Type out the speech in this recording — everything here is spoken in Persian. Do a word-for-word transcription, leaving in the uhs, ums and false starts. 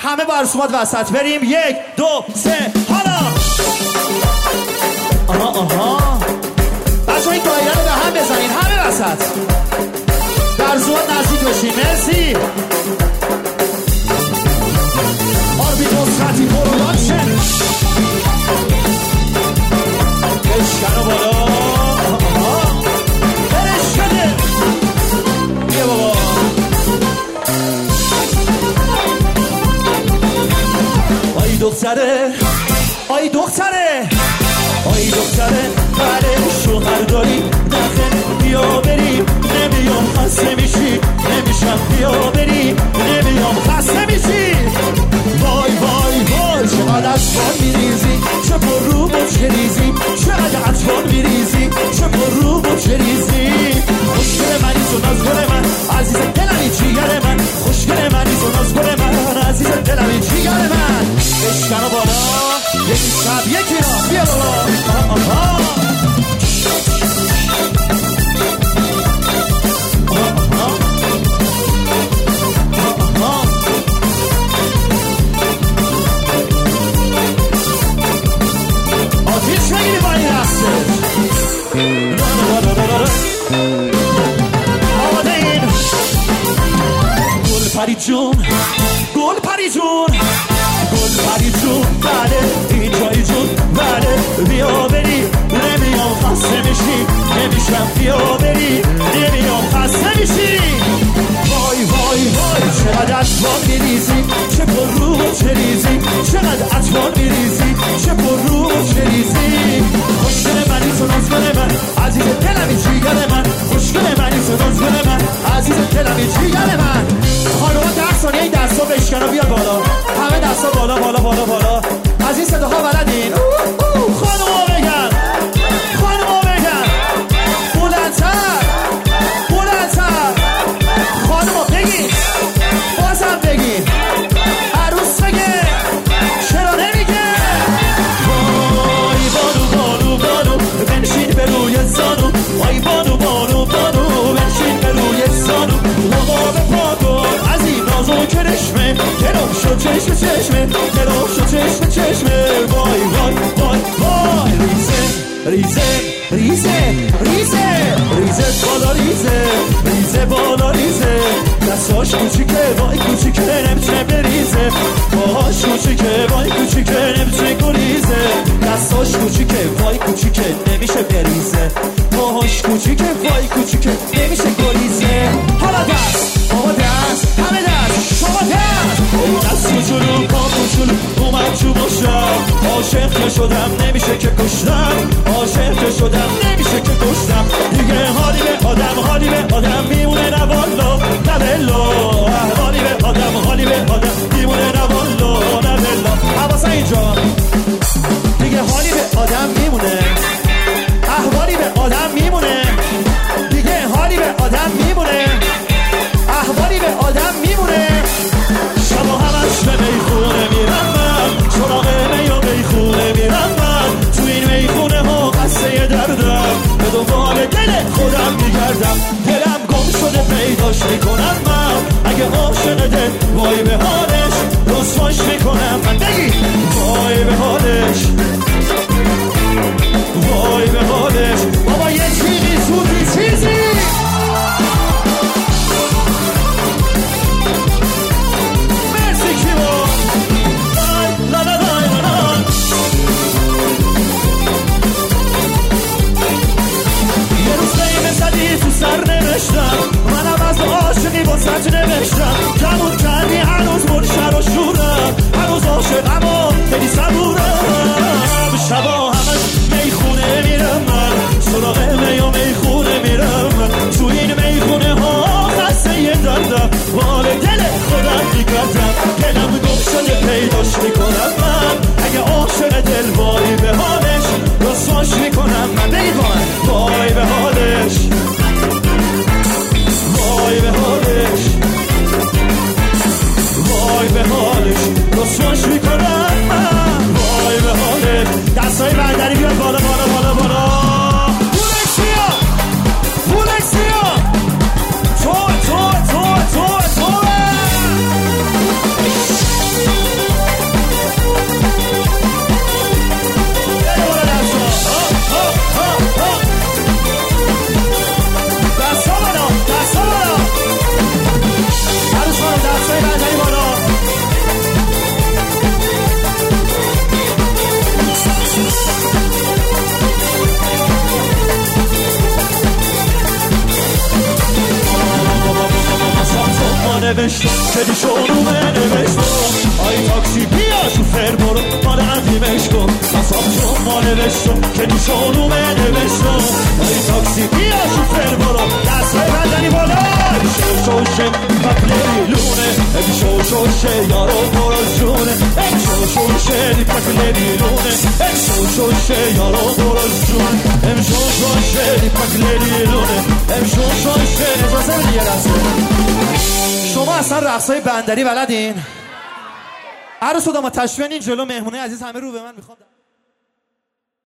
همه با رسومات وسط بریم. یک دو سه حالا. آها آها بچه این دایره رو به هم بزنین همه وسط. در رسومات نزدیک بشین. مرسی. آربیتوس خطی پروداکشن. بشکن و بالا. آها برش شده. یه بابا آی دختره آی دختره آی دختره بله شوهر داری نخه بیا بریم. نمیام خسته میشی نمیشم بیا بریم. نمیام خسته میشی. وای وای وای چقدر اطفال میریزی چه پر رو بچه ریزی. چقدر اطفال میریزی چه پر رو بچه ریزی. خوشگل منی تو نازگل من عزیز دلمی جیگر من. خوشگل منی تو نازگل من عزیز دلمی جیگر من. بشکن و بالا یکی شب یکی را بیا بالا. آها آها آتیش نگیری با این رقصه. آماده این گل پری جون گل پری جون گل پری جون بله این جایی جون بله بیا بری. نمیام خسته میشی نمیشم بیا بری. نمیام خسته میشی. وای وای وای چقدر اطفال میریزی چه پر رو چه ریزی. چقدر اطفال میریزی چه پر رو چه ریزی. خوشگل منی تو نازگل من عزیز دلمی جیگر من. خوشگل منی تو نازگل من عزیز دلمی جیگر من. خانوما ده ثانیه این دستا بشکن و بیار بالا. همه دستا بالا بالا بالا بالا. از این صداها بلدین؟ خانوما بگن خانوما بگن بلندتر بلندتر. خانوما بگین بازم بگین. عروس بگه چرا نمیگه. وای بانو بانو بانو بنشین به روی زانو. وای بانو بانو بانو بنشین به روی زانو. لبا به پاکن از این نازو کرشمه گرم شد چشم چشمه گرم شد چشم چشمه. وای وای وای وای ریزه ریزه ریزه ریزه ریزه بالا ریزه ریزه بالا ریزه. دستاش کوچیکه وای کوچیکه نمیتونه بریزه. باهاش کوچیکه وای کوچیکه نمیتونه گریزه. دستاش کوچیکه وای کوچیکه نمیشه بریزه. باهاش کوچیکه وای کوچیکه نمیشه گریزه. حالا دست بابا دست همه دست شما دست. دست کوچولو پا کوچولو اومد تو باشم. عاشق که شدم نمیشه که کشتم. عاشق که شدم نمیشه که کشتم. دیگه حالی به آدم حالی به آدم میمونه نه والا نه بلا. حالی به آدم حالی به آدم میمونه نه والا نه بلا. حواسه اینجا دیگه حالی به آدم میمونه. احوالی به آدم میمونه. دیگه حالی به آدم میمونه. احوالی به آدم میمونه. شبا همش به میخونه میرم من. سراغ می و میخونه میرم من. تو این میخونه ها قصه دردم به دنبال دل خودم میگردم. دلم گم شده پیداش میکنم من. اگه عاشق دل وای به حالش رسواش میکنم من. بگی وای به حالش وای به حالش. بابا یه چیزی سوزی چیزی. مرسی کیو لا لا لا لا. یه روز قیمه زدی تو سر نوشتم. منم از عاشقی با سج نوشتم. جمون کردی هنوز منشر و شورم. هنوز عاشقم و خیلی صبورم. شبا همش میخونه میرم من. سراغ می و میخونه میرم من. تو این میخونه ها خسته یه دردم. حال دل خودم میگردم. دلم گم شده پیداش میکنم من. اگه عاشق دل وای به حالش رسواش میکنم من. بگید با من وای به حالش وای به حالش وای به حالش رسواش میکنم من. وای به حالش. دستای برداری بیاد بالا بالا بالا بالا. پولکسیا پولکسیا تو تو تو تو تو نوشتم که دیشونومه نوشتم آی تاکسی بیا شوفر برو مال عظیمش کن اصاب جون ما نوشتم که دیشونومه نوشتم آی تاکسی بیا شوفر برو دست بندنی بالا شو شوشه پکلیلونه شو شوشه یارو برو جونه شو شوشه پکلیلونه شو شوشه یارو برو جونه شو شوشه پکلیلونه شو شوشه اجازه بدی یه دسته شما اصلا رقصای بندری بلدین؟ عروس و داماد تشبیهن این جلو مهمونه عزیز همه رو به من میخوام